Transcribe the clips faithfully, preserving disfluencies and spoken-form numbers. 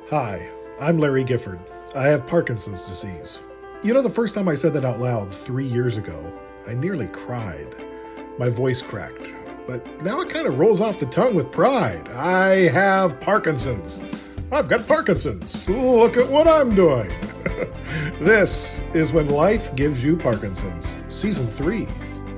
Hi, I'm Larry Gifford. I have Parkinson's disease. You know, the first time I said that out loud three years ago, I nearly cried. My voice cracked, but now it kind of rolls off the tongue with pride. I have Parkinson's. I've got Parkinson's. Look at what I'm doing. This is When Life Gives You Parkinson's, Season three.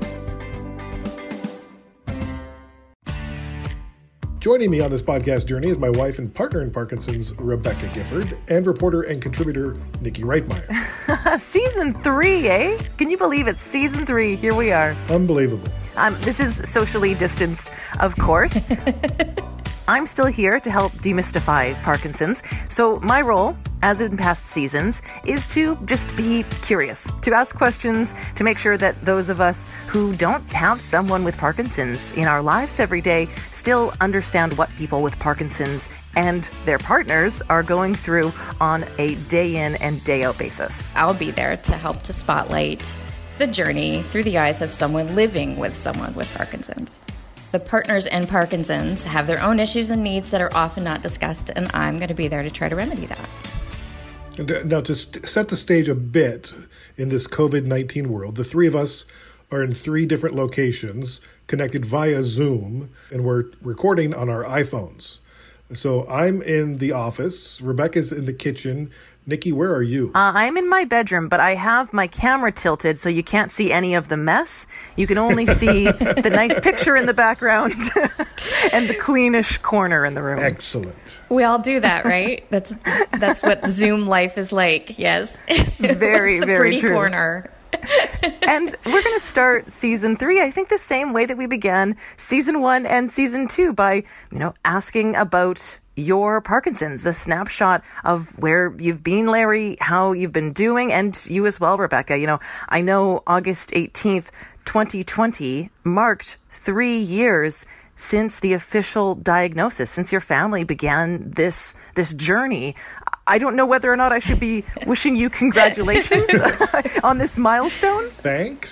Joining me on this podcast journey is my wife and partner in Parkinson's, Rebecca Gifford, and reporter and contributor, Nikki Reitmeyer. Season three, eh? Can you believe it's season three? Here we are. Unbelievable. Um, this is socially distanced, of course. I'm still here to help demystify Parkinson's. So my role, as in past seasons, is to just be curious, to ask questions, to make sure that those of us who don't have someone with Parkinson's in our lives every day still understand what people with Parkinson's and their partners are going through on a day in and day out basis. I'll be there to help to spotlight the journey through the eyes of someone living with someone with Parkinson's. The partners in Parkinson's have their own issues and needs that are often not discussed, and I'm going to be there to try to remedy that. And now, to st- set the stage a bit in this covid nineteen world, the three of us are in three different locations connected via Zoom, and we're recording on our iPhones. So I'm in the office, Rebecca's in the kitchen. Nikki, where are you? Uh, I'm in my bedroom, but I have my camera tilted so you can't see any of the mess. You can only see the nice picture in the background and the cleanish corner in the room. Excellent. We all do that, right? That's that's what Zoom life is like, yes. Very, the very pretty true. corner. And we're going to start season three, I think the same way that we began season one and season two, by, you know, asking about your Parkinson's, a snapshot of where you've been, Larry, how you've been doing, and you as well, Rebecca. You know, I know August eighteenth, twenty twenty marked three years since the official diagnosis, since your family began this this journey. I don't know whether or not I should be wishing you congratulations on this milestone. Thanks.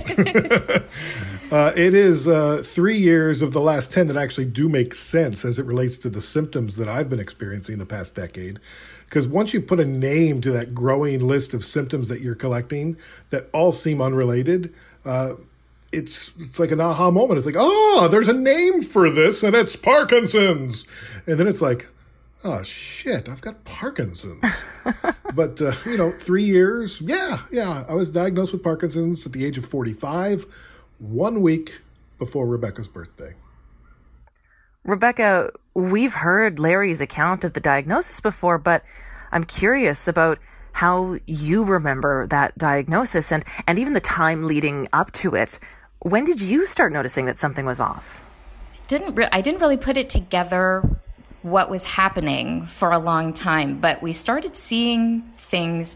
Uh, it is uh, three years of the last ten that actually do make sense as it relates to the symptoms that I've been experiencing the past decade. Because once you put a name to that growing list of symptoms that you're collecting that all seem unrelated, uh, it's it's like an aha moment. It's like, oh, there's a name for this, and it's Parkinson's. And then it's like, oh, shit, I've got Parkinson's. But, uh, you know, three years, yeah, yeah. I was diagnosed with Parkinson's at the age of forty-five. One week before Rebecca's birthday. Rebecca, we've heard Larry's account of the diagnosis before, but I'm curious about how you remember that diagnosis and, and even the time leading up to it. When did you start noticing that something was off? Didn't re- I didn't really put it together what was happening for a long time, but we started seeing things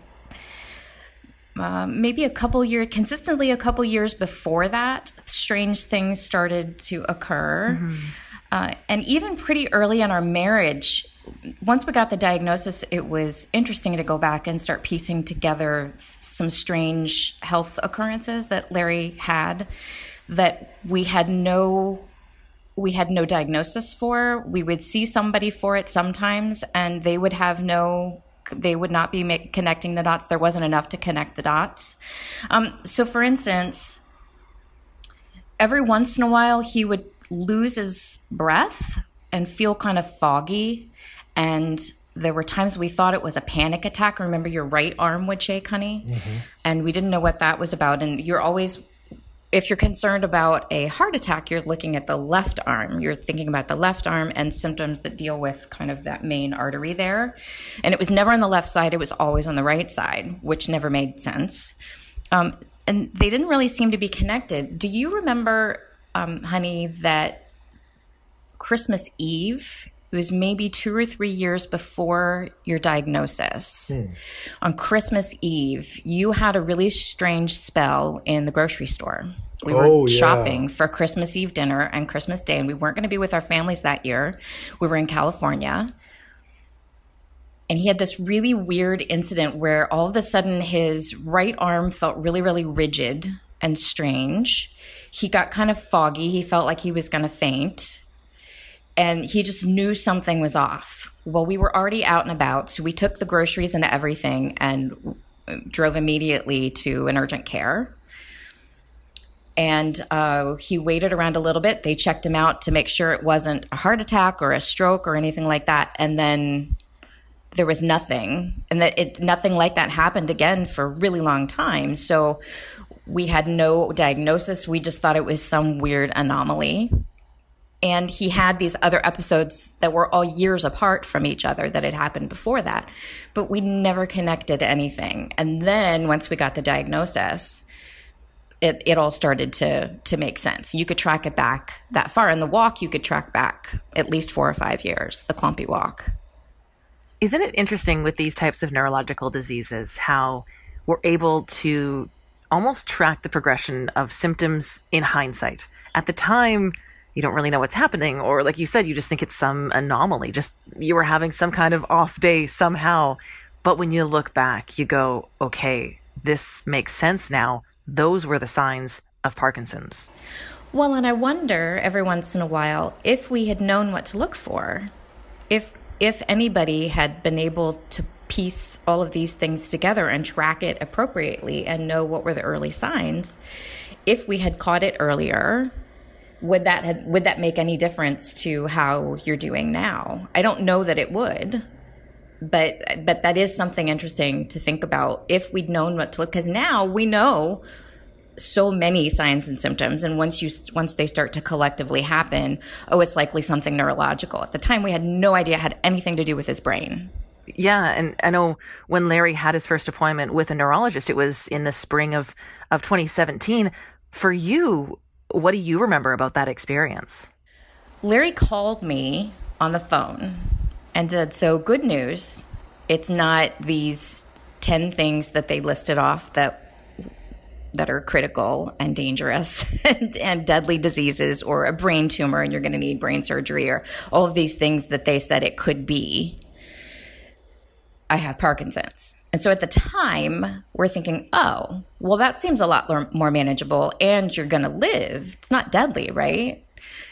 Uh, maybe a couple years, consistently a couple years before that, strange things started to occur. Mm-hmm. Uh, and even pretty early in our marriage, once we got the diagnosis, it was interesting to go back and start piecing together some strange health occurrences that Larry had that we had no we had no diagnosis for. We would see somebody for it sometimes, and they would have no They would not be make, connecting the dots. There wasn't enough to connect the dots. Um, so, for instance, every once in a while, he would lose his breath and feel kind of foggy. And there were times we thought it was a panic attack. Remember, your right arm would shake, honey? Mm-hmm. And we didn't know what that was about. And you're always... If you're concerned about a heart attack, you're looking at the left arm. You're thinking about the left arm and symptoms that deal with kind of that main artery there. And it was never on the left side. It was always on the right side, which never made sense. Um, and they didn't really seem to be connected. Do you remember, um, honey, that Christmas Eve, it was maybe two or three years before your diagnosis. Hmm. On Christmas Eve, you had a really strange spell in the grocery store. We were oh, yeah. shopping for Christmas Eve dinner and Christmas Day, and we weren't going to be with our families that year. We were in California. And he had this really weird incident where all of a sudden his right arm felt really, really rigid and strange. He got kind of foggy. He felt like he was going to faint. And he just knew something was off. Well, we were already out and about, so we took the groceries and everything and drove immediately to an urgent care. And uh, he waited around a little bit. They checked him out to make sure it wasn't a heart attack or a stroke or anything like that. And then there was nothing. And that it, nothing like that happened again for a really long time. So we had no diagnosis. We just thought it was some weird anomaly. And he had these other episodes that were all years apart from each other that had happened before that. But we never connected anything. And then once we got the diagnosis, it, it all started to, to make sense. You could track it back that far. In the walk, you could track back at least four or five years, the clumpy walk. Isn't it interesting with these types of neurological diseases how we're able to almost track the progression of symptoms in hindsight? At the time, you don't really know what's happening, or like you said, you just think it's some anomaly, just you were having some kind of off day somehow. But when you look back, you go, okay, this makes sense now. Those were the signs of Parkinson's. Well, and I wonder every once in a while if we had known what to look for, if if anybody had been able to piece all of these things together and track it appropriately and know what were the early signs, if we had caught it earlier, would that have, would that make any difference to how you're doing now? I don't know that it would, but but that is something interesting to think about if we'd known what to look, because now we know so many signs and symptoms, and once you once they start to collectively happen, oh, it's likely something neurological. At the time, we had no idea it had anything to do with his brain. Yeah, and I know when Larry had his first appointment with a neurologist, it was in the spring of, of twenty seventeen. For you, what do you remember about that experience? Larry called me on the phone and said, so good news, it's not these ten things that they listed off that that are critical and dangerous and, and deadly diseases, or a brain tumor and you're going to need brain surgery, or all of these things that they said it could be. I have Parkinson's. And so at the time, we're thinking, oh, well, that seems a lot more manageable and you're going to live. It's not deadly, right?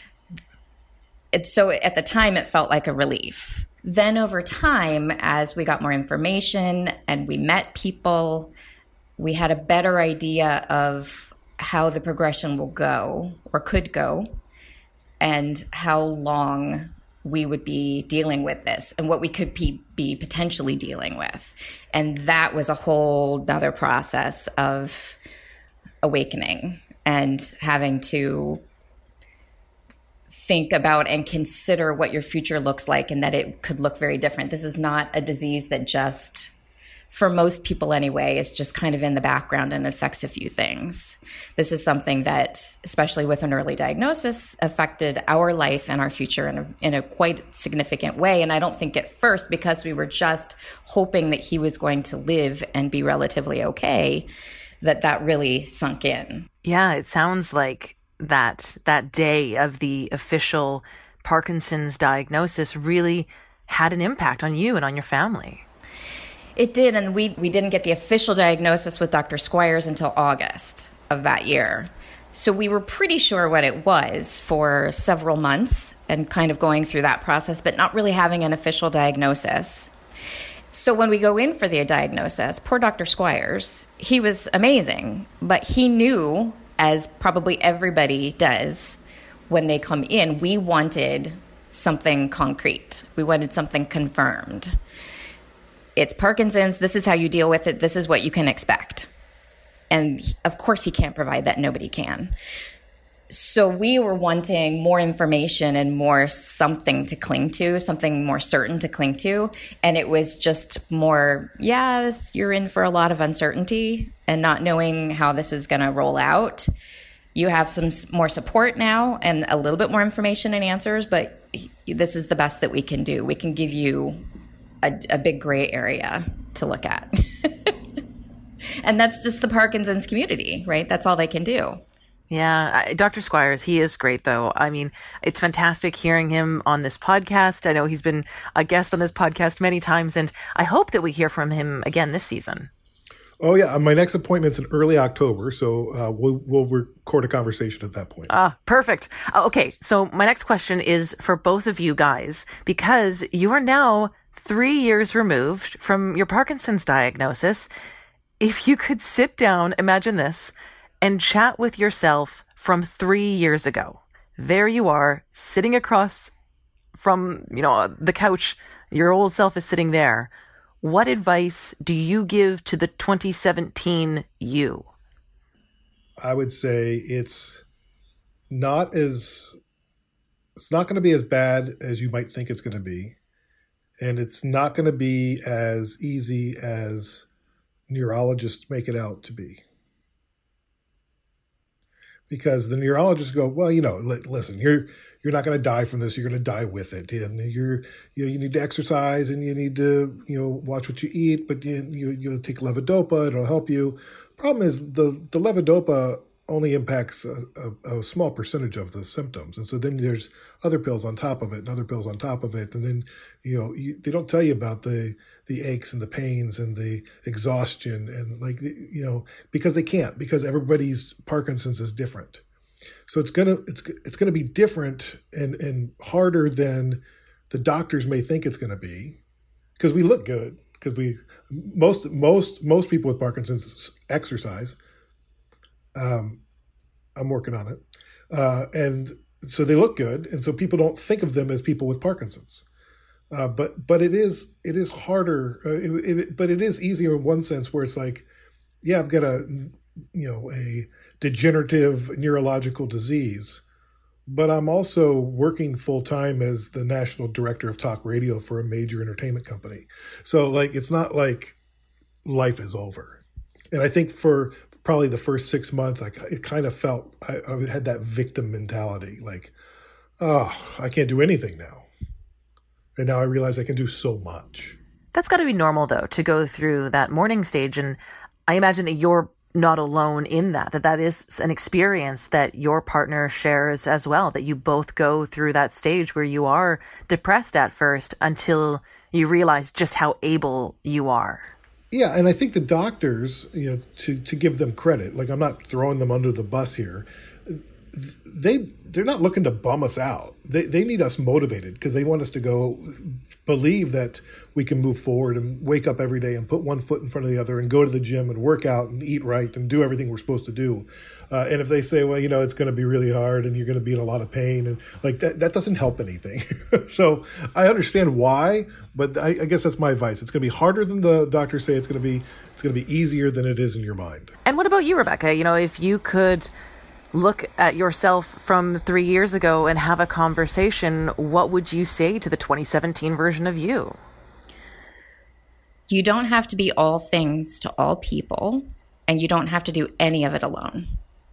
It's so at the time, it felt like a relief. Then over time, as we got more information and we met people, we had a better idea of how the progression will go or could go and how long we would be dealing with this and what we could be, be potentially dealing with. And that was a whole other process of awakening and having to think about and consider what your future looks like and that it could look very different. This is not a disease that just, for most people anyway, is just kind of in the background and affects a few things. This is something that, especially with an early diagnosis, affected our life and our future in a, in a quite significant way. And I don't think at first, because we were just hoping that he was going to live and be relatively okay, that that really sunk in. Yeah, it sounds like that that day of the official Parkinson's diagnosis really had an impact on you and on your family. It did, and we, we didn't get the official diagnosis with Doctor Squires until August of that year. So we were pretty sure what it was for several months and kind of going through that process, but not really having an official diagnosis. So when we go in for the diagnosis, poor Doctor Squires, he was amazing, but he knew, as probably everybody does when they come in, we wanted something concrete. We wanted something confirmed. It's Parkinson's. This is how you deal with it. This is what you can expect. And of course, he can't provide that. Nobody can. So we were wanting more information and more something to cling to, something more certain to cling to. And it was just more, yeah, this, you're in for a lot of uncertainty and not knowing how this is going to roll out. You have some more support now and a little bit more information and answers, but this is the best that we can do. We can give you a, a big gray area to look at. And that's just the Parkinson's community, right? That's all they can do. Yeah. Doctor Squires, he is great, though. I mean, it's fantastic hearing him on this podcast. I know he's been a guest on this podcast many times, and I hope that we hear from him again this season. Oh yeah, my next appointment's in early October, so uh, we'll we'll record a conversation at that point. Ah, perfect. Uh, okay, so my next question is for both of you guys, because you are now three years removed from your Parkinson's diagnosis. If you could sit down, imagine this, and chat with yourself from three years ago. There you are, sitting across from, you know, the couch. Your old self is sitting there. What advice do you give to the twenty seventeen you? I would say it's not as it's not going to be as bad as you might think it's going to be. And it's not going to be as easy as neurologists make it out to be. Because the neurologists go, well, you know, li- listen, you're you're not going to die from this. You're going to die with it, and you're you know, you need to exercise and you need to you know watch what you eat. But you you you'll take levodopa; it'll help you. Problem is the the levodopa only impacts a, a, a small percentage of the symptoms, and so then there's other pills on top of it, and other pills on top of it, and then you know you, they don't tell you about the the aches and the pains and the exhaustion and like you know because they can't because everybody's Parkinson's is different, so it's gonna it's it's gonna be different and and harder than the doctors may think it's gonna be, because we look good because we most most most people with Parkinson's exercise. Um, I'm working on it. Uh, and so they look good. And so people don't think of them as people with Parkinson's. Uh, but but it is it is harder. Uh, it, it, but it is easier in one sense where it's like, yeah, I've got a, you know, a degenerative neurological disease, but I'm also working full time as the national director of talk radio for a major entertainment company. So like, it's not like life is over. And I think for probably the first six months, like it kind of felt, I, I had that victim mentality, like, oh, I can't do anything now. And now I realize I can do so much. That's got to be normal, though, to go through that mourning stage. And I imagine that you're not alone in that, that that is an experience that your partner shares as well, that you both go through that stage where you are depressed at first until you realize just how able you are. Yeah, and I think the doctors, you know, to, to give them credit, like I'm not throwing them under the bus here, they they're not looking to bum us out. They they need us motivated because they want us to go believe that we can move forward and wake up every day and put one foot in front of the other and go to the gym and work out and eat right and do everything we're supposed to do. Uh, and if they say, well, you know, it's going to be really hard and you're going to be in a lot of pain and like that, that doesn't help anything. So I understand why, but I, I guess that's my advice. It's going to be harder than the doctors say it's going to be. It's going to be easier than it is in your mind. And what about you, Rebecca? You know, if you could look at yourself from three years ago and have a conversation, what would you say to the twenty seventeen version of you? You don't have to be all things to all people, and you don't have to do any of it alone.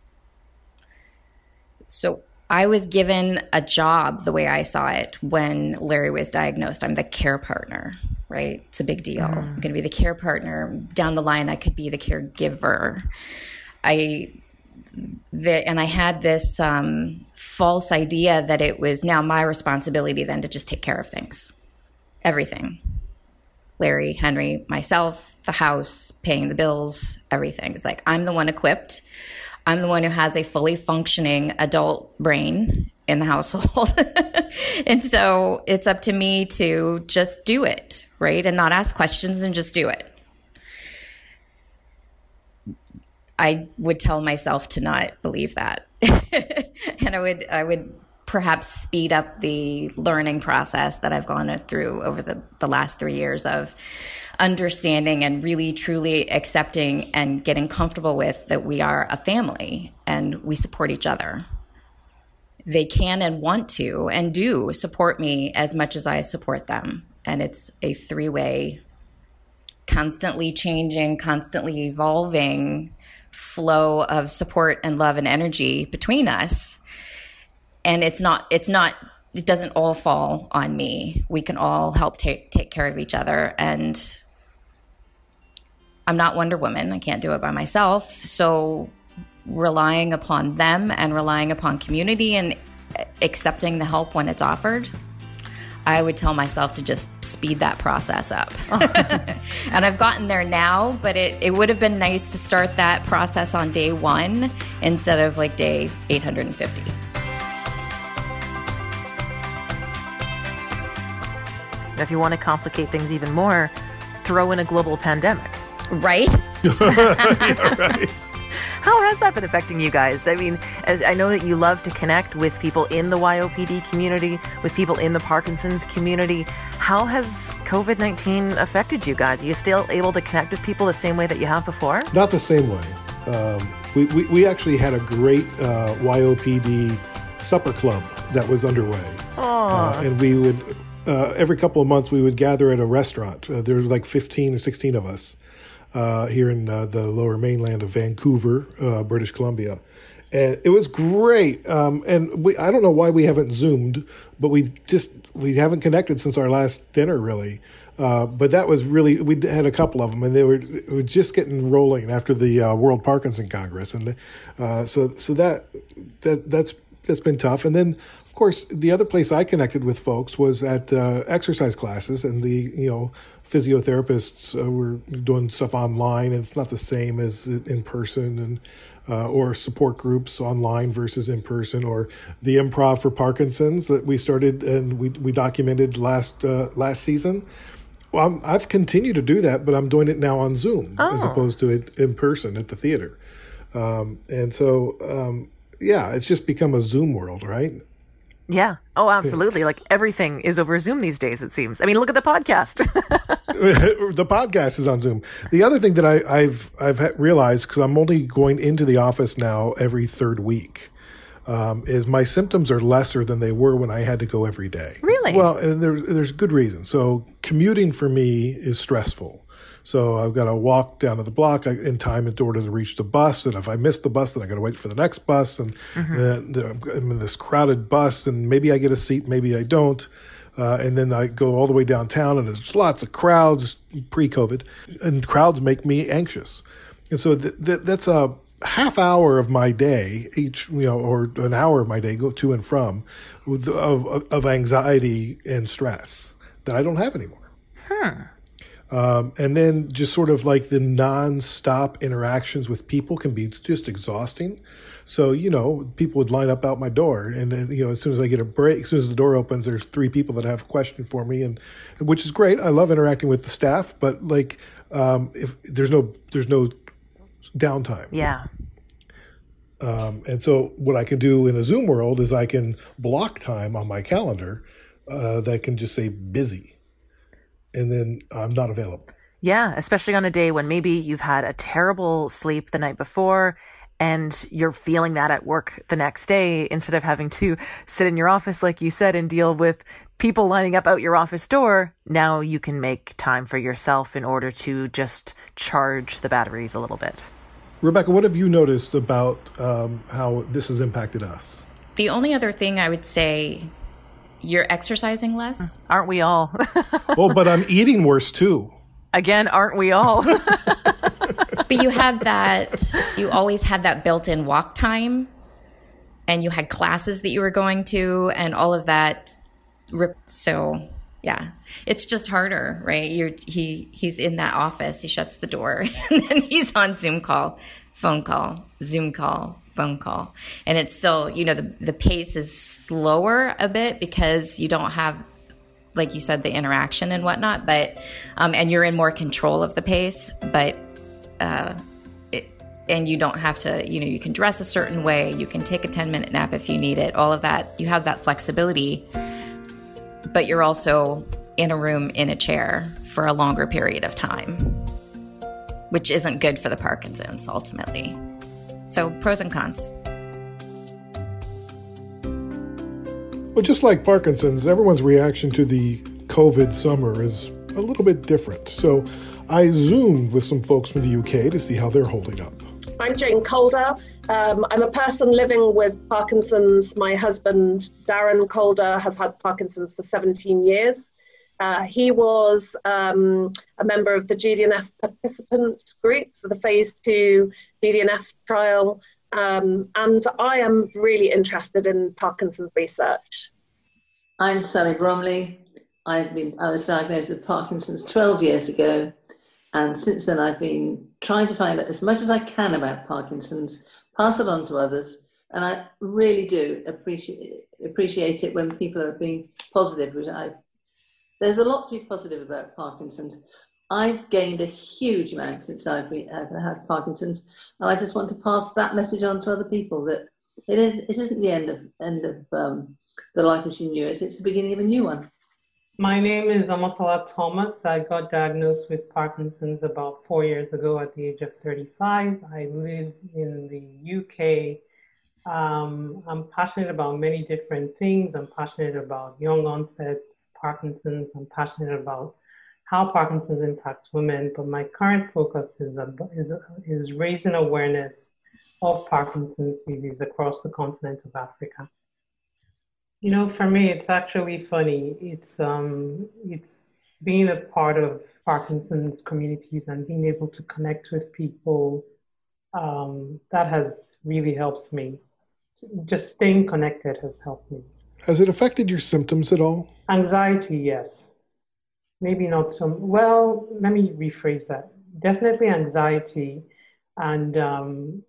So I was given a job the way I saw it when Larry was diagnosed. I'm the care partner, right? It's a big deal. Mm. I'm going to be the care partner. Down the line, I could be the caregiver. I... The, and I had this um, false idea that it was now my responsibility then to just take care of things, everything. Larry, Henry, myself, the house, paying the bills, everything. It's like I'm the one equipped. I'm the one who has a fully functioning adult brain in the household. And so it's up to me to just do it, right? And not ask questions and just do it. I would tell myself to not believe that. And I would I would perhaps speed up the learning process that I've gone through over the, the last three years of understanding and really truly accepting and getting comfortable with that we are a family and we support each other. They can and want to and do support me as much as I support them. And it's a three-way, constantly changing, constantly evolving flow of support and love and energy between us. And it's not, it's not, it doesn't all fall on me. We can all help take, take care of each other. And I'm not Wonder Woman. I can't do it by myself. So relying upon them and relying upon community and accepting the help when it's offered, I would tell myself to just speed that process up. And I've gotten there now, but it, it would have been nice to start that process on day one instead of like day eight hundred fifty. If you want to complicate things even more, throw in a global pandemic. Right? Yeah, right. How has that been affecting you guys? I mean, as I know that you love to connect with people in the Y O P D community, with people in the Parkinson's community. How has COVID nineteen affected you guys? Are you still able to connect with people the same way that you have before? Not the same way. Um, we, we, we actually had a great uh, Y O P D supper club that was underway. Uh, and we would, uh, every couple of months, we would gather at a restaurant. Uh, there was like fifteen or sixteen of us. Uh, here in uh, the lower mainland of Vancouver, uh, British Columbia. And it was great. Um, and we, I don't know why we haven't Zoomed, but we just, we haven't connected since our last dinner, really. Uh, but that was really, we had a couple of them, and they were, it was just getting rolling after the uh, World Parkinson Congress. And uh, so so that that that's that's been tough. And then, of course, the other place I connected with folks was at uh, exercise classes, and the, you know, physiotherapists uh, were doing stuff online, and it's not the same as in person, and uh, or support groups online versus in person, or the improv for Parkinson's that we started and we we documented last uh, last season. Well, I'm, I've continued to do that, but I'm doing it now on Zoom oh. as opposed to it in person at the theater. Um, and so, um, yeah, it's just become a Zoom world, right? Yeah. Oh, absolutely. Like everything is over Zoom these days, it seems. I mean, look at the podcast. The podcast is on Zoom. The other thing that I, I've I've realized, because I'm only going into the office now every third week, um, is my symptoms are lesser than they were when I had to go every day. Really? Well, and there's there's good reason. So commuting for me is stressful. So I've got to walk down to the block in time in order to reach the bus. And if I miss the bus, then I got to wait for the next bus. And mm-hmm. then I'm in this crowded bus, and maybe I get a seat, maybe I don't. Uh, and then I go all the way downtown, and there's lots of crowds pre-COVID, and crowds make me anxious. And so th- th- that's a half hour of my day each, you know, or an hour of my day go to and from with, of, of anxiety and stress that I don't have anymore. Hmm. Um, and then just sort of like the nonstop interactions with people can be just exhausting. So, you know, people would line up out my door, and then, you know, as soon as I get a break, as soon as the door opens, there's three people that have a question for me, and which is great. I love interacting with the staff, but like, um, if there's no, there's no downtime. Yeah. Um, and so what I can do in a Zoom world is I can block time on my calendar, uh, that can just say busy. And then I'm not available. Yeah, especially on a day when maybe you've had a terrible sleep the night before and you're feeling that at work the next day, instead of having to sit in your office, like you said, and deal with people lining up out your office door. Now you can make time for yourself in order to just charge the batteries a little bit. Rebecca, what have you noticed about um, how this has impacted us? The only other thing I would say, you're exercising less. Aren't we all? Oh, but I'm eating worse too. Again, aren't we all? But you had that, you always had that built-in walk time, and you had classes that you were going to and all of that. So yeah, it's just harder, right? You're, he, he's in that office, he shuts the door, and then he's on Zoom call, phone call, Zoom call, phone call. And it's still, you know, the, the pace is slower a bit because you don't have, like you said, the interaction and whatnot, but, um, and you're in more control of the pace, but, uh, it, and you don't have to, you know, you can dress a certain way, you can take a ten minute nap if you need it, all of that, you have that flexibility, but you're also in a room in a chair for a longer period of time, which isn't good for the Parkinson's ultimately. So pros and cons. Well, just like Parkinson's, everyone's reaction to the COVID summer is a little bit different. So I Zoomed with some folks from the U K to see how they're holding up. I'm Jane Calder. Um, I'm a person living with Parkinson's. My husband, Darren Calder, has had Parkinson's for seventeen years. Uh, he was um, a member of the G D N F participant group for the phase two G D N F trial. Um, and I am really interested in Parkinson's research. I'm Sally Bromley. I've been, I was diagnosed with Parkinson's twelve years ago. And since then, I've been trying to find out as much as I can about Parkinson's, pass it on to others. And I really do appreciate appreciate it when people are being positive, which I, there's a lot to be positive about Parkinson's. I've gained a huge amount since I've, been, I've had Parkinson's, and I just want to pass that message on to other people that it is it isn't the end of end of um, the life as you knew it. It's the beginning of a new one. My name is Amatala Thomas. I got diagnosed with Parkinson's about four years ago at the age of thirty-five. I live in the U K. Um, I'm passionate about many different things. I'm passionate about young onset Parkinson's. I'm passionate about how Parkinson's impacts women, but my current focus is, is, is raising awareness of Parkinson's disease across the continent of Africa. You know, for me, it's actually funny. It's, um, it's being a part of Parkinson's communities and being able to connect with people, um, that has really helped me. Just staying connected has helped me. Has it affected your symptoms at all? Anxiety, yes. Maybe not some, well, let me rephrase that. Definitely anxiety. And um,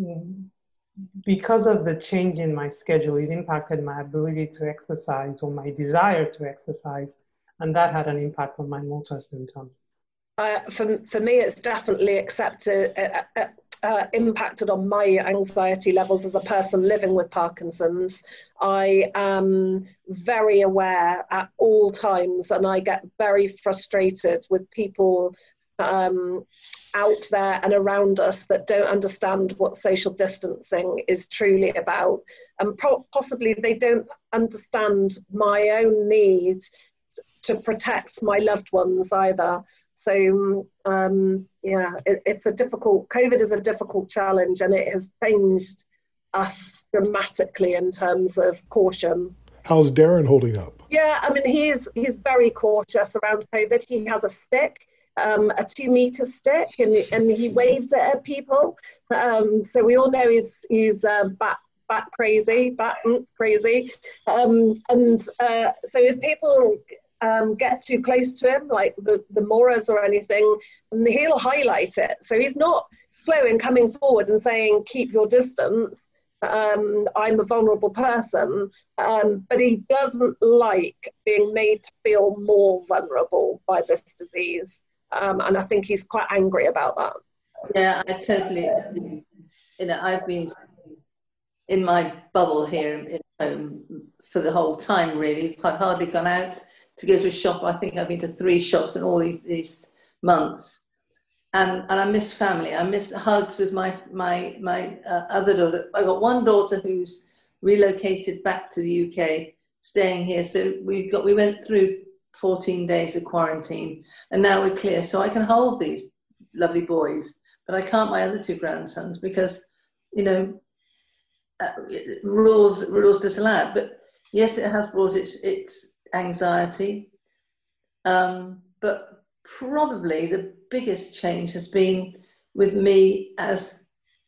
because of the change in my schedule, it impacted my ability to exercise or my desire to exercise. And that had an impact on my motor symptoms. Uh, for, for me, it's definitely accepted, uh, uh, uh, impacted on my anxiety levels as a person living with Parkinson's. I am very aware at all times, and I get very frustrated with people um, out there and around us that don't understand what social distancing is truly about. And pro- possibly they don't understand my own need to protect my loved ones either. So, um, yeah, it, it's a difficult, COVID is a difficult challenge, and it has changed us dramatically in terms of caution. How's Darren holding up? Yeah, I mean, he's he's very cautious around COVID. He has a stick, um, a two meter stick, and, and he waves it at people. Um, so we all know he's, he's uh, bat, bat crazy, bat crazy. Um, and uh, so if people Um, get too close to him, like the, the Moras or anything, and he'll highlight it. So he's not slow in coming forward and saying, keep your distance, um, I'm a vulnerable person, um, but he doesn't like being made to feel more vulnerable by this disease. Um, and I think he's quite angry about that. Yeah, I totally, you know, I've been in my bubble here at home for the whole time, really. I've hardly gone out to go to a shop. I think I've been to three shops in all these, these months, and and I miss family. I miss hugs with my my my uh, other daughter. I got one daughter who's relocated back to the U K, staying here. So we've got we went through fourteen days of quarantine, and now we're clear. So I can hold these lovely boys, but I can't my other two grandsons because, you know, uh, rules rules disallowed. But yes, it has brought its its anxiety, um, but probably the biggest change has been with me as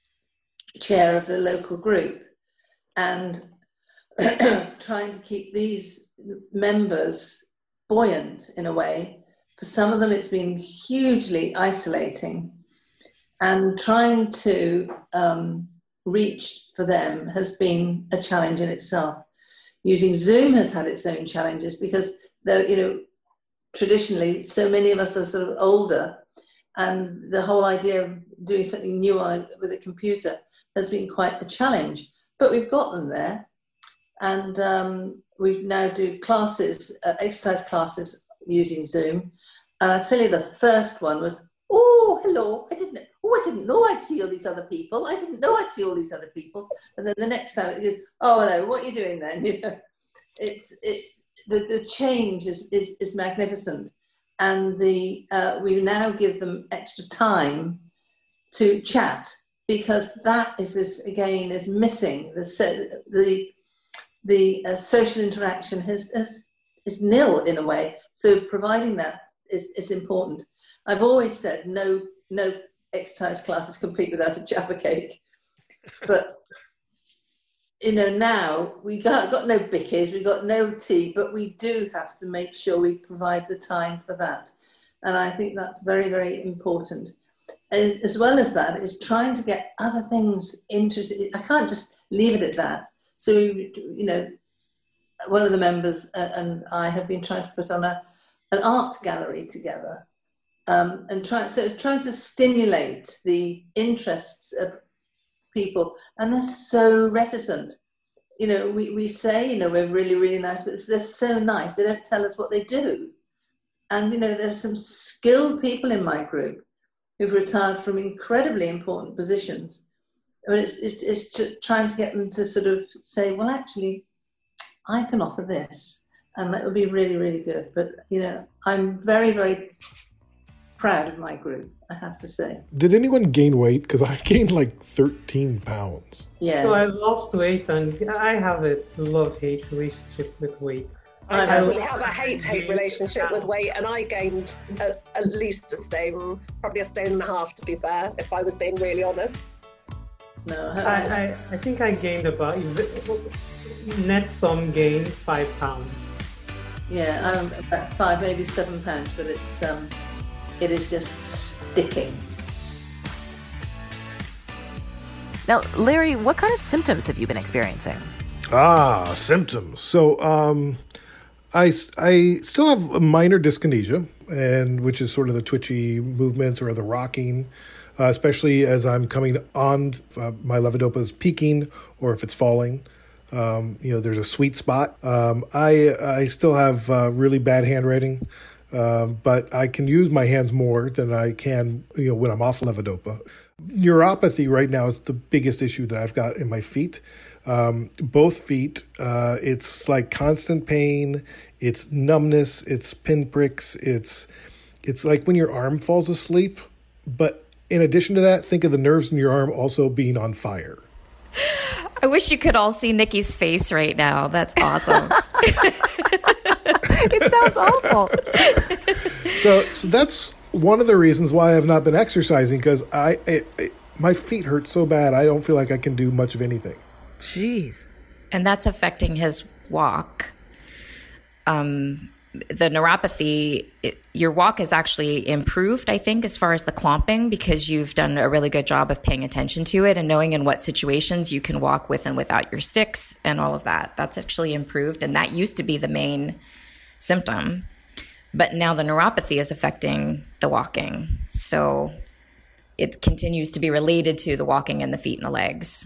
chair of the local group and trying to keep these members buoyant in a way. For some of them it's been hugely isolating, and trying to um, reach for them has been a challenge in itself. Using Zoom has had its own challenges because, though, you know, traditionally so many of us are sort of older, and the whole idea of doing something new on, with a computer has been quite a challenge. But we've got them there, and um, we now do classes, uh, exercise classes using Zoom. And I tell you, the first one was, oh, hello, I didn't, oh, I didn't know I'd see all these other people. I didn't know I'd see all these other people. And then the next time it goes, oh, hello, what are you doing then? You know, it's, it's, the, the change is, is, is magnificent. And the, uh, we now give them extra time to chat, because that is, this, again, is missing. The, the, the uh, social interaction has, has, is nil in a way. So providing that is, is important. I've always said no, no exercise class is complete without a Jaffa cake, but you know, now we got, got no bickies, we got no tea, but we do have to make sure we provide the time for that. And I think that's very, very important. As, as well as that, is trying to get other things interested. I can't just leave it at that. So, we, you know, one of the members and I have been trying to put on a, an art gallery together, um, and try, so trying to stimulate the interests of people, and they're so reticent. You know, we, we say, you know, we're really, really nice, but they're so nice, they don't tell us what they do. And, you know, there's some skilled people in my group who've retired from incredibly important positions. I mean, it's, it's, it's just trying to get them to sort of say, well, actually, I can offer this, and that would be really, really good. But, you know, I'm very, very proud of my group, I have to say. Did anyone gain weight? Because I gained like thirteen pounds. Yeah. So I lost weight, and I have a love-hate relationship with weight. I definitely have a hate-hate relationship with weight, and I gained a, at least a stone, probably a stone and a half, to be fair, if I was being really honest. No, I, I, I think I gained about, net sum gain, five pounds. Yeah, um, about five, maybe seven pounds, but it's um, it is just sticking. Now, Larry, what kind of symptoms have you been experiencing? Ah, symptoms. So, um, I, I still have a minor dyskinesia, and which is sort of the twitchy movements or the rocking, uh, especially as I'm coming on, uh, my levodopa is peaking or if it's falling. Um, you know, there's a sweet spot. Um, I I still have uh, really bad handwriting, um, but I can use my hands more than I can, you know, when I'm off levodopa. Neuropathy right now is the biggest issue that I've got in my feet. Um, both feet, uh, it's like constant pain, it's numbness, it's pinpricks, it's it's like when your arm falls asleep. But in addition to that, think of the nerves in your arm also being on fire. I wish you could all see Nikki's face right now. That's awesome. It sounds awful. So, so that's one of the reasons why I've not been exercising, because I, I, I my feet hurt so bad I don't feel like I can do much of anything. Jeez. And that's affecting his walk. Um, the neuropathy, it, your walk is actually improved, I think, as far as the clomping, because you've done a really good job of paying attention to it and knowing in what situations you can walk with and without your sticks and all of that. That's actually improved. And that used to be the main symptom. But now the neuropathy is affecting the walking. So it continues to be related to the walking and the feet and the legs.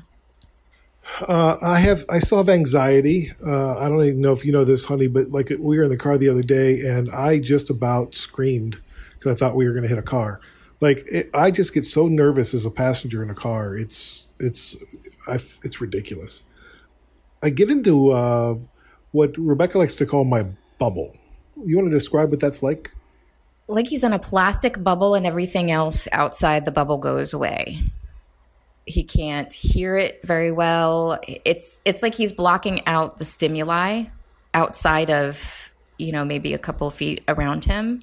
Uh, I have, I still have anxiety. Uh, I don't even know if you know this, honey, but like we were in the car the other day and I just about screamed because I thought we were going to hit a car. Like it, I just get so nervous as a passenger in a car. It's, it's, I, it's ridiculous. I get into uh, what Rebecca likes to call my bubble. You want to describe what that's like? Like he's in a plastic bubble and everything else outside the bubble goes away. He can't hear it very well. It's it's like he's blocking out the stimuli outside of, you know, maybe a couple of feet around him.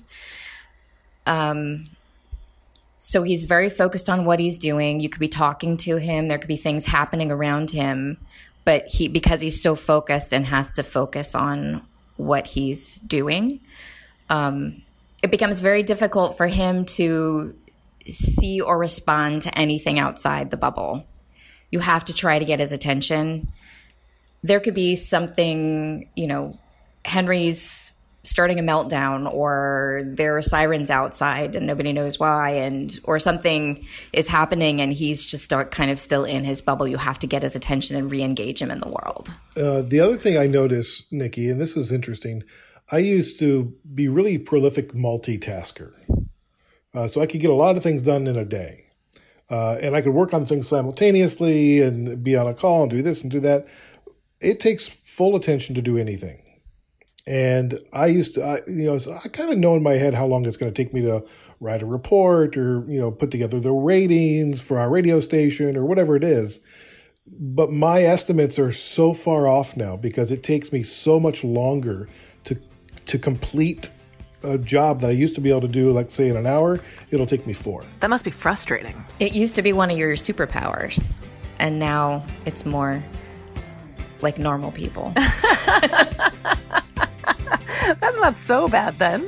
Um, so he's very focused on what he's doing. You could be talking to him. There could be things happening around him. But he, because he's so focused and has to focus on what he's doing, um, it becomes very difficult for him to see or respond to anything outside the bubble. You have to try to get his attention. There could be something, you know, Henry's starting a meltdown, or there are sirens outside and nobody knows why, and or something is happening and he's just start, kind of still in his bubble. You have to get his attention and re-engage him in the world. Uh, the other thing I notice, Nikki, and this is interesting, I used to be really prolific multitasker. Uh, so I could get a lot of things done in a day. Uh, and I could work on things simultaneously and be on a call and do this and do that. It takes full attention to do anything. And I used to, I, you know, so I kind of know in my head how long it's going to take me to write a report or, you know, put together the ratings for our radio station or whatever it is. But my estimates are so far off now because it takes me so much longer to to complete a job that I used to be able to do, like say in an hour, it'll take me four. That must be frustrating. It used to be one of your superpowers, and now it's more like normal people. That's not so bad then.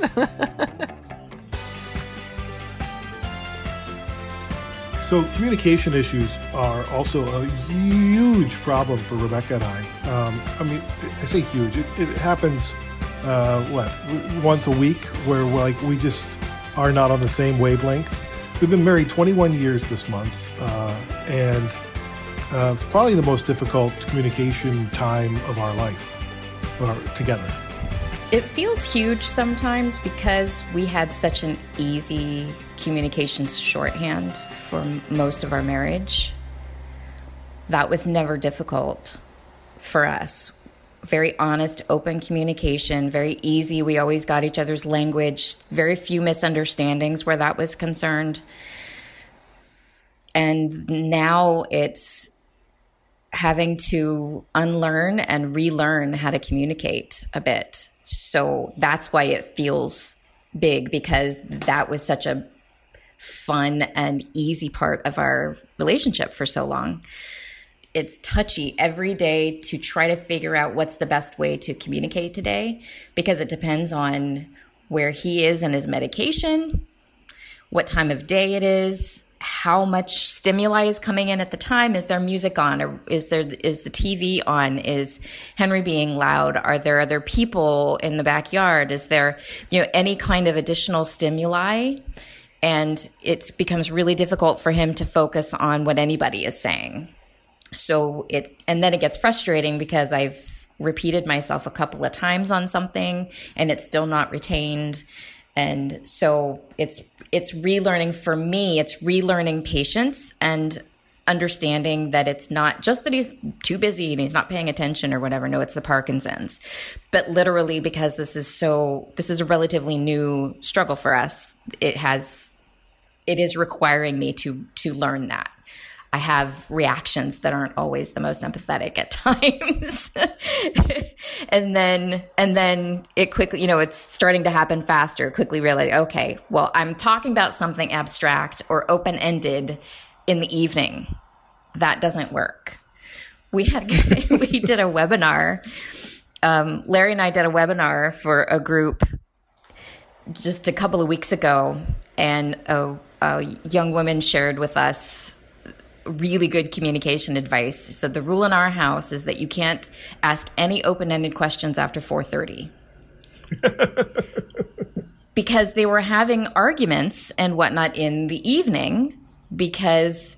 So communication issues are also a huge problem for Rebecca and I. Um, I mean, I say huge. It, it happens, uh, what, once a week where we're like we just are not on the same wavelength. We've been married twenty-one years this month, uh, and uh, probably the most difficult communication time of our life uh, together. It feels huge sometimes because we had such an easy communications shorthand for most of our marriage. That was never difficult for us. Very honest, open communication, very easy. We always got each other's language, very few misunderstandings where that was concerned. And now it's having to unlearn and relearn how to communicate a bit. So that's why it feels big, because that was such a fun and easy part of our relationship for so long. It's touchy every day to try to figure out what's the best way to communicate today, because it depends on where he is in his medication, what time of day it is, how much stimuli is coming in at the time. Is there music on, or is there is the T V on? Is Henry being loud? Are there other people in the backyard? Is there, you know, any kind of additional stimuli? And it becomes really difficult for him to focus on what anybody is saying. So it, and then it gets frustrating because I've repeated myself a couple of times on something and it's still not retained. And so it's, it's relearning for me, it's relearning patience and understanding that it's not just that he's too busy and he's not paying attention or whatever. No, it's the Parkinson's, but literally because this is so, this is a relatively new struggle for us. It has, it is requiring me to, to learn that. I have reactions that aren't always the most empathetic at times. and then, and then it quickly, you know, it's starting to happen faster, quickly realize, okay, well, I'm talking about something abstract or open-ended in the evening. That doesn't work. We had, we did a webinar. Um, Larry and I did a webinar for a group just a couple of weeks ago. And a, a young woman shared with us really good communication advice. She said the rule in our house is that you can't ask any open-ended questions after four thirty. Because they were having arguments and whatnot in the evening because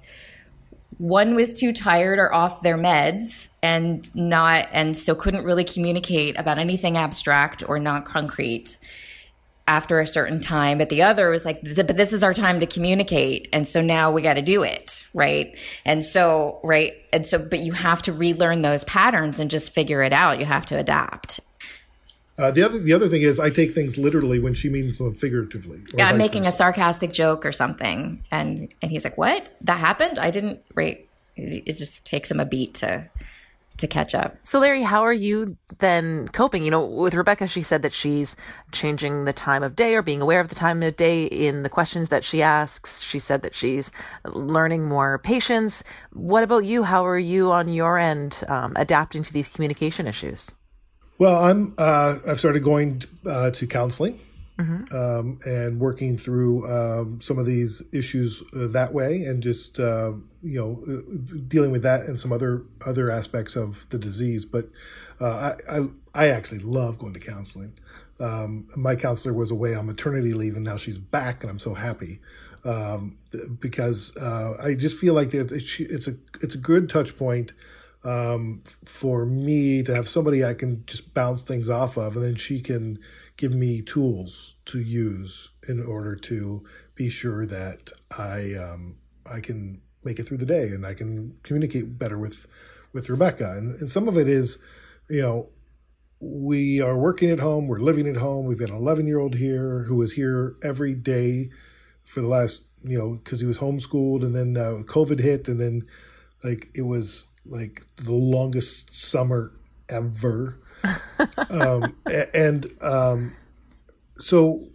one was too tired or off their meds and not, and so couldn't really communicate about anything abstract or not concrete after a certain time, but the other was like, but this is our time to communicate. And so now we got to do it. Right. And so, right. And so, but you have to relearn those patterns and just figure it out. You have to adapt. Uh, the other, the other thing is I take things literally when she means them figuratively. Yeah, I'm making versa. a sarcastic joke or something. And, and he's like, what? That happened? I didn't, right. It, it just takes him a beat to, to catch up. So Larry, how are you then coping? You know, with Rebecca, she said that she's changing the time of day or being aware of the time of day in the questions that she asks. She said that she's learning more patience. What about you? How are you on your end um, adapting to these communication issues? Well, I'm, uh, I've started going uh, to counseling. Mm-hmm. Um, and working through um, some of these issues uh, that way, and just uh, you know uh, dealing with that and some other other aspects of the disease. But uh, I, I I actually love going to counseling. Um, my counselor was away on maternity leave, and now she's back, and I'm so happy um, because uh, I just feel like it's it's a it's a good touch point um, for me to have somebody I can just bounce things off of, and then she can give me tools to use in order to be sure that I um, I can make it through the day and I can communicate better with with Rebecca. And, and some of it is, you know, we are working at home, we're living at home. We've got an eleven-year-old here who was here every day for the last, you know, because he was homeschooled, and then uh, COVID hit, and then like it was like the longest summer ever. um, and um, so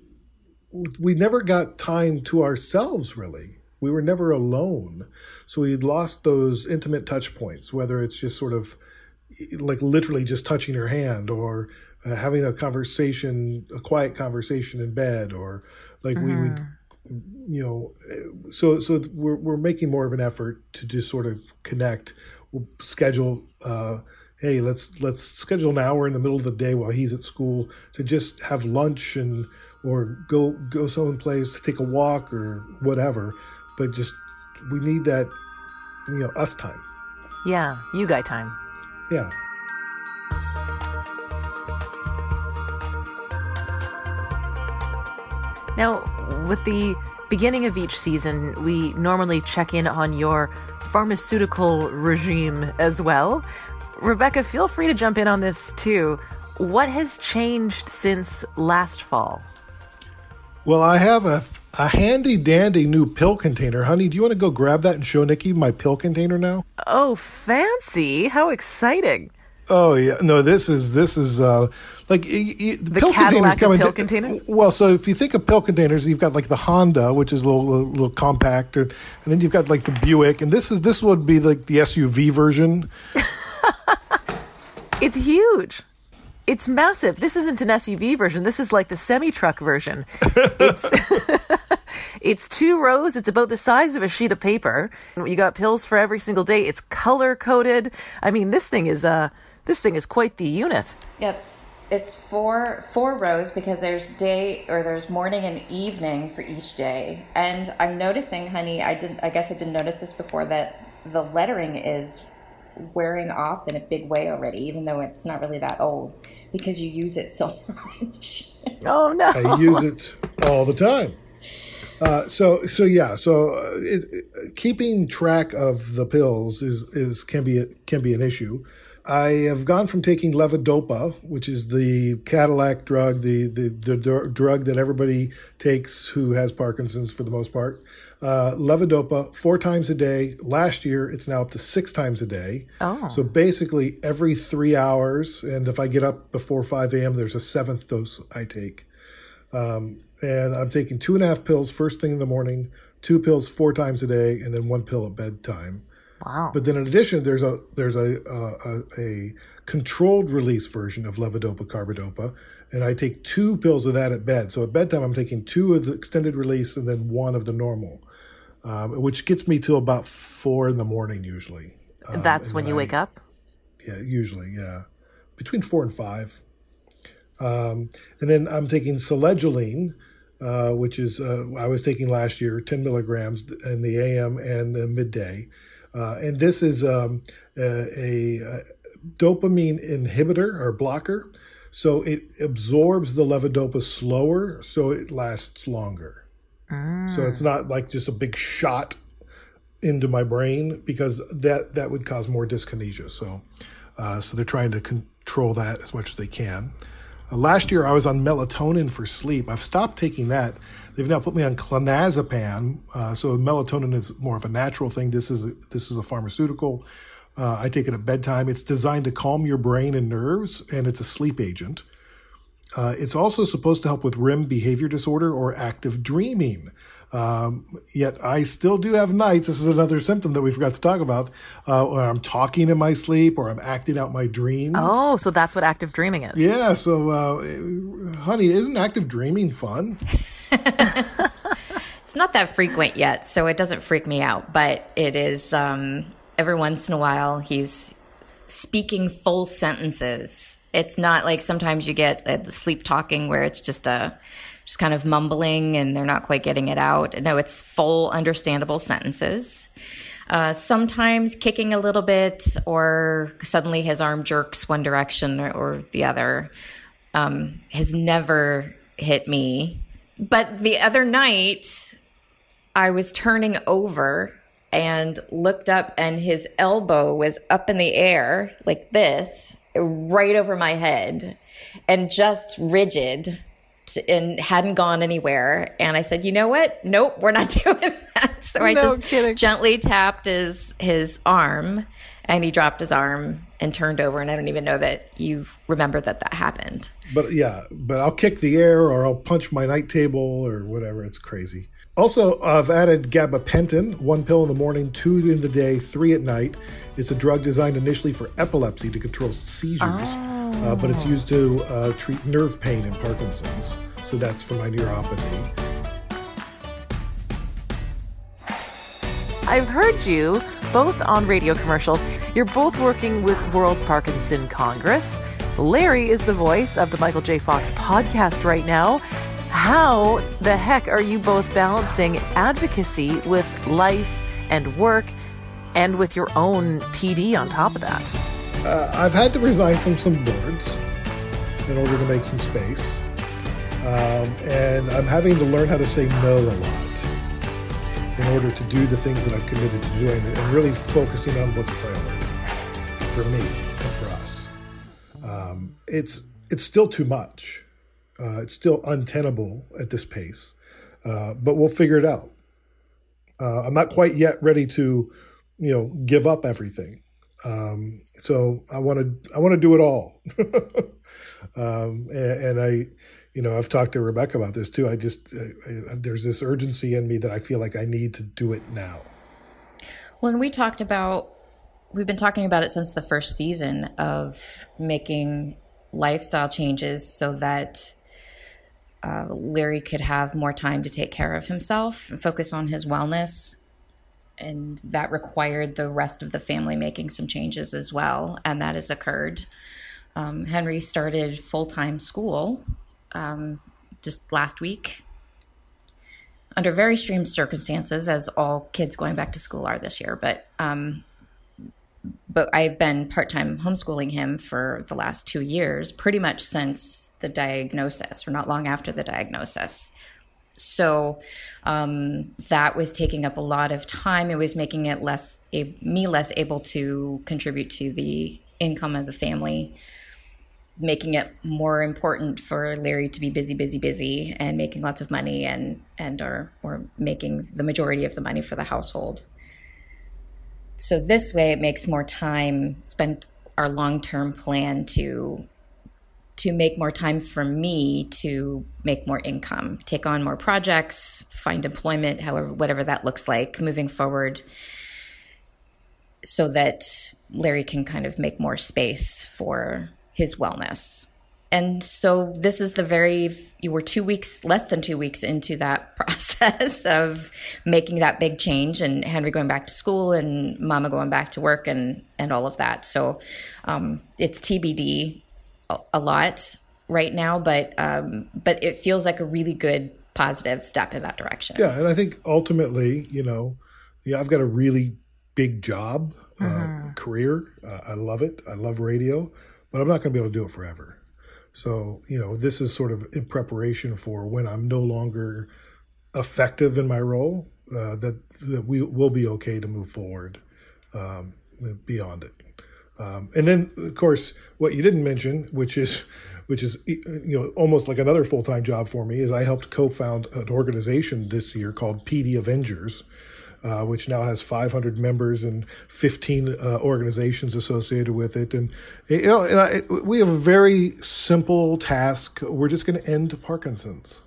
we never got time to ourselves, really. We were never alone. So we lost those intimate touch points, whether it's just sort of like literally just touching her hand, or uh, having a conversation, a quiet conversation in bed, or like mm-hmm. we would, you know, so so we're we're making more of an effort to just sort of connect. We'll schedule. Uh, hey, let's let's schedule an hour in the middle of the day while he's at school to just have lunch and or go go someplace to take a walk or whatever. But just we need that, you know, us time. Yeah, you guy time. Yeah. Now, with the beginning of each season, we normally check in on your pharmaceutical regime as well. Rebecca, feel free to jump in on this too. What has changed since last fall? Well, I have a, a handy dandy new pill container. Honey, do you want to go grab that and show Nikki my pill container now? Oh, fancy. How exciting. Oh, yeah. No, this is, this is, uh, like, e- e- the pill Cadillac containers. Of pill containers? Well, so if you think of pill containers, you've got like the Honda, which is a little, little, little compact, and then you've got like the Buick, and this is, this would be like the S U V version. It's huge. It's massive. This isn't an S U V version. This is like the semi-truck version. It's it's two rows. It's about the size of a sheet of paper. You got pills for every single day. It's color-coded. I mean, this thing is uh this thing is quite the unit. Yeah, it's it's four four rows because there's day or there's morning and evening for each day. And I'm noticing, honey, I didn't I guess I didn't notice this before, that the lettering is wearing off in a big way already, even though it's not really that old, because you use it so much. Oh no! I use it all the time. Uh, so so yeah, so uh, it, it, keeping track of the pills is is can be can be an issue. I have gone from taking levodopa, which is the Cadillac drug, the, the the drug that everybody takes who has Parkinson's for the most part. Uh, levodopa four times a day. Last year, it's now up to six times a day. Oh. So basically every three hours, and if I get up before five a.m., there's a seventh dose I take. Um, and I'm taking two and a half pills first thing in the morning, two pills four times a day, and then one pill at bedtime. Wow. But then in addition, there's a there's a a, a controlled release version of levodopa carbidopa, and I take two pills of that at bed. So at bedtime, I'm taking two of the extended release and then one of the normal, um, which gets me to about four in the morning usually. Um, That's when you I, wake up? Yeah, usually, yeah. Between four and five. Um, and then I'm taking selegiline, uh, which is, uh, I was taking last year, ten milligrams in the A M and the midday. Uh, and this is um, a, a, a dopamine inhibitor or blocker. So it absorbs the levodopa slower, so it lasts longer. Mm. So it's not like just a big shot into my brain, because that, that would cause more dyskinesia. So, uh, so they're trying to control that as much as they can. Uh, last year, I was on melatonin for sleep. I've stopped taking that. They've now put me on clonazepam. Uh, so melatonin is more of a natural thing. This is a, this is a pharmaceutical. Uh, I take it at bedtime. It's designed to calm your brain and nerves, and it's a sleep agent. Uh, it's also supposed to help with R E M behavior disorder or active dreaming. Um, yet I still do have nights. This is another symptom that we forgot to talk about, uh, where I'm talking in my sleep or I'm acting out my dreams. Oh, so that's what active dreaming is. Yeah. So, uh, honey, isn't active dreaming fun? It's not that frequent yet, so it doesn't freak me out, but it is, um, every once in a while he's speaking full sentences. It's not like sometimes you get uh, the sleep talking where it's just a, just kind of mumbling and they're not quite getting it out. No, it's full understandable sentences. Uh, sometimes kicking a little bit, or suddenly his arm jerks one direction or, or the other. Um, has never hit me. But the other night, I was turning over and looked up, and his elbow was up in the air like this, right over my head, and just rigid and hadn't gone anywhere. And I said, you know what? Nope, we're not doing that. So I no just kidding. gently tapped his his arm and he dropped his arm and turned over, and I don't even know that you remember that that happened. But yeah, but I'll kick the air or I'll punch my night table or whatever. It's crazy. Also, I've added gabapentin, one pill in the morning, two in the day, three at night. It's a drug designed initially for epilepsy to control seizures, oh. uh, but it's used to uh, treat nerve pain in Parkinson's. So that's for my neuropathy. I've heard you both on radio commercials. You're both working with World Parkinson Congress. Larry is the voice of the Michael J. Fox podcast right now. How the heck are you both balancing advocacy with life and work and with your own P D on top of that? Uh, I've had to resign from some boards in order to make some space. Um, and I'm having to learn how to say no a lot in order to do the things that I've committed to doing and really focusing on what's priority for me and for us. Um, it's it's still too much. Uh, it's still untenable at this pace, uh, but we'll figure it out. Uh, I'm not quite yet ready to, you know, give up everything. Um, so I want to I want to do it all. um, and, and I. You know, I've talked to Rebecca about this too. I just, uh, I, there's this urgency in me that I feel like I need to do it now. When we talked about, we've been talking about it since the first season of making lifestyle changes so that uh, Larry could have more time to take care of himself and focus on his wellness. And that required the rest of the family making some changes as well. And that has occurred. Um, Henry started full-time school Um, just last week, under very strange circumstances, as all kids going back to school are this year. But um, but I've been part-time homeschooling him for the last two years, pretty much since the diagnosis, or not long after the diagnosis. So um, that was taking up a lot of time. It was making it less a, me less able to contribute to the income of the family, making it more important for Larry to be busy, busy, busy, and making lots of money and and or or making the majority of the money for the household. So this way, it makes more time. It's been our long-term plan to to make more time for me to make more income, take on more projects, find employment, however, whatever that looks like moving forward, so that Larry can kind of make more space for his wellness. And so this is the very, you were two weeks, less than two weeks into that process of making that big change, and Henry going back to school and Mama going back to work and, and all of that. So um, it's T B D a, a lot right now, but um, but it feels like a really good positive step in that direction. Yeah, and I think ultimately, you know, yeah, I've got a really big job, uh, mm-hmm. career. Uh, I love it. I love radio. But I'm not going to be able to do it forever. So, you know, this is sort of in preparation for when I'm no longer effective in my role, uh, that that we will be okay to move forward um, beyond it. Um, and then, of course, what you didn't mention, which is, which is you know almost like another full-time job for me, is I helped co-found an organization this year called P D Avengers, Uh, which now has five hundred members and fifteen uh, organizations associated with it. And, you know, and I, we have a very simple task. We're just going to end Parkinson's.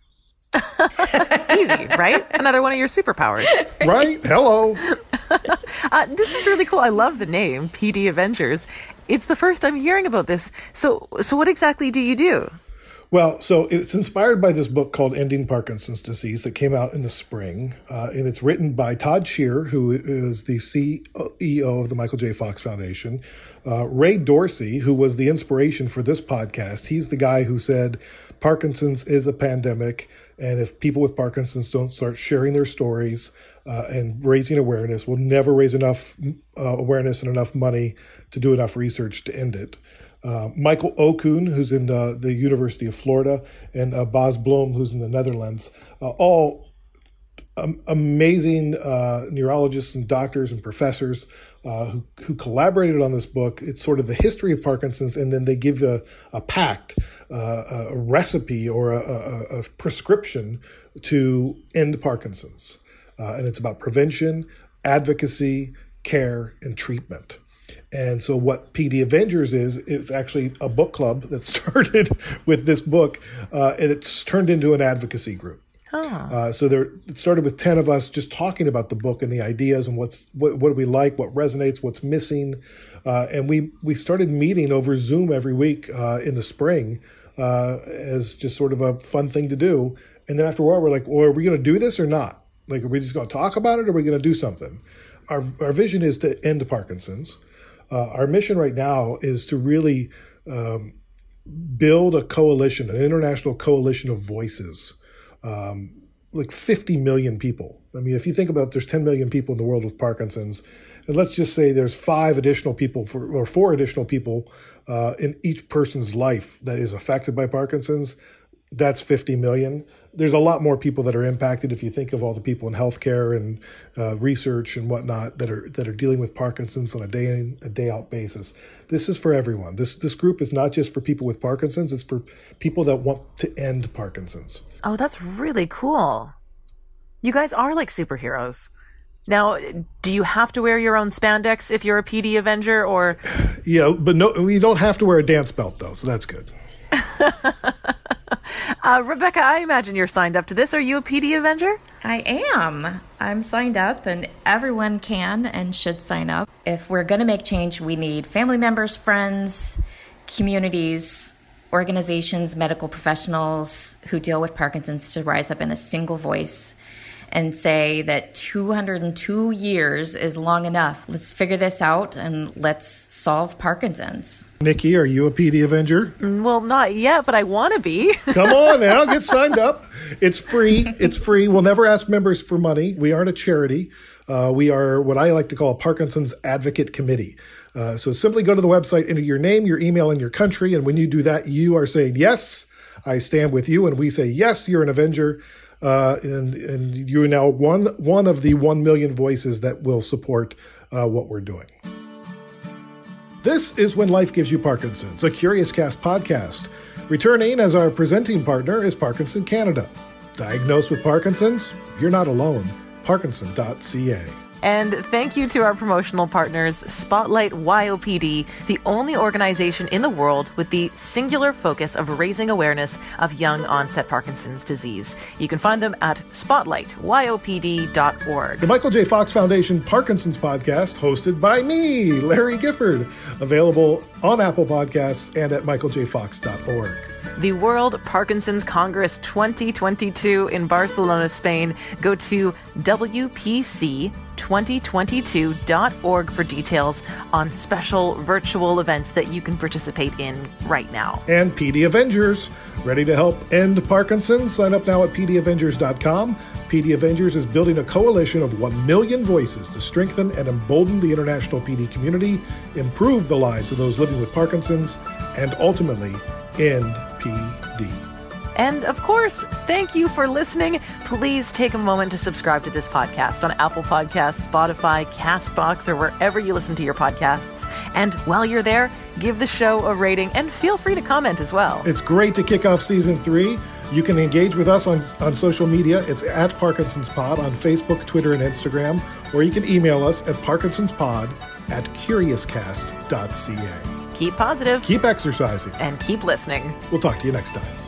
That's easy, right? Another one of your superpowers. Right? Hello. uh, this is really cool. I love the name, P D Avengers. It's the first I'm hearing about this. So, so what exactly do you do? Well, so it's inspired by this book called Ending Parkinson's Disease that came out in the spring. Uh, and it's written by Todd Shear, who is the C E O of the Michael J. Fox Foundation. Uh, Ray Dorsey, who was the inspiration for this podcast. He's the guy who said Parkinson's is a pandemic. And if people with Parkinson's don't start sharing their stories uh, and raising awareness, we'll never raise enough uh, awareness and enough money to do enough research to end it. Uh, Michael Okun, who's in uh, the University of Florida, and uh, Bas Blom, who's in the Netherlands, uh, all um, amazing uh, neurologists and doctors and professors uh, who, who collaborated on this book. It's sort of the history of Parkinson's, and then they give a, a pact, uh, a recipe, or a, a, a prescription to end Parkinson's. Uh, and it's about prevention, advocacy, care, and treatment. And so what P D Avengers is, it's actually a book club that started with this book, uh, and it's turned into an advocacy group. Oh. Uh, so there, it started with ten of us just talking about the book and the ideas and what's what, what do we like, what resonates, what's missing. Uh, and we, we started meeting over Zoom every week uh, in the spring uh, as just sort of a fun thing to do. And then after a while, we're like, well, are we going to do this or not? Like, are we just going to talk about it or are we going to do something? Our, our vision is to end Parkinson's. Uh, our mission right now is to really um, build a coalition, an international coalition of voices, um, like fifty million people. I mean, if you think about it, there's ten million people in the world with Parkinson's, and let's just say there's five additional people for, or four additional people uh, in each person's life that is affected by Parkinson's. That's fifty million. There's a lot more people that are impacted if you think of all the people in healthcare and uh, research and whatnot that are that are dealing with Parkinson's on a day in, a day out basis. This is for everyone. This this group is not just for people with Parkinson's. It's for people that want to end Parkinson's. Oh, that's really cool. You guys are like superheroes. Now, do you have to wear your own spandex if you're a P D Avenger, or? Yeah, but no, we don't have to wear a dance belt though, so that's good. uh, Rebecca, I imagine you're signed up to this. Are you a P D Avenger? I am. I'm signed up, and everyone can and should sign up. If we're going to make change, we need family members, friends, communities, organizations, medical professionals who deal with Parkinson's to rise up in a single voice and say that two hundred two years is long enough. Let's figure this out and let's solve Parkinson's. Nikki, are you a P D Avenger? Well, not yet, but I want to be. Come on now, get signed up. It's free. It's free. We'll never ask members for money. We aren't a charity. Uh, we are what I like to call a Parkinson's Advocate Committee. Uh, so simply go to the website, enter your name, your email, and your country. And when you do that, you are saying, yes, I stand with you. And we say, yes, you're an Avenger. Uh, and, and you're now one one of the one million voices that will support uh, what we're doing. This is When Life Gives You Parkinson's, a Curious Cast podcast. Returning as our presenting partner is Parkinson Canada. Diagnosed with Parkinson's? You're not alone. Parkinson dot c a. And thank you to our promotional partners, Spotlight Y O P D, the only organization in the world with the singular focus of raising awareness of young onset Parkinson's disease. You can find them at spotlight y o p d dot org. The Michael J. Fox Foundation Parkinson's podcast, hosted by me, Larry Gifford, available on Apple Podcasts and at michael j fox dot org. The World Parkinson's Congress twenty twenty-two in Barcelona, Spain. Go to w p c twenty twenty-two dot org for details on special virtual events that you can participate in right now. And P D Avengers, ready to help end Parkinson's? Sign up now at p d avengers dot com. P D Avengers is building a coalition of one million voices to strengthen and embolden the international P D community, improve the lives of those living with Parkinson's, and ultimately end P D. And of course, thank you for listening. Please take a moment to subscribe to this podcast on Apple Podcasts, Spotify, CastBox, or wherever you listen to your podcasts. And while you're there, give the show a rating and feel free to comment as well. It's great to kick off season three. You can engage with us on, on social media. It's at Parkinson's Pod on Facebook, Twitter, and Instagram. Or you can email us at parkinsonspod at curious cast dot c a. Keep positive. Keep exercising. And keep listening. We'll talk to you next time.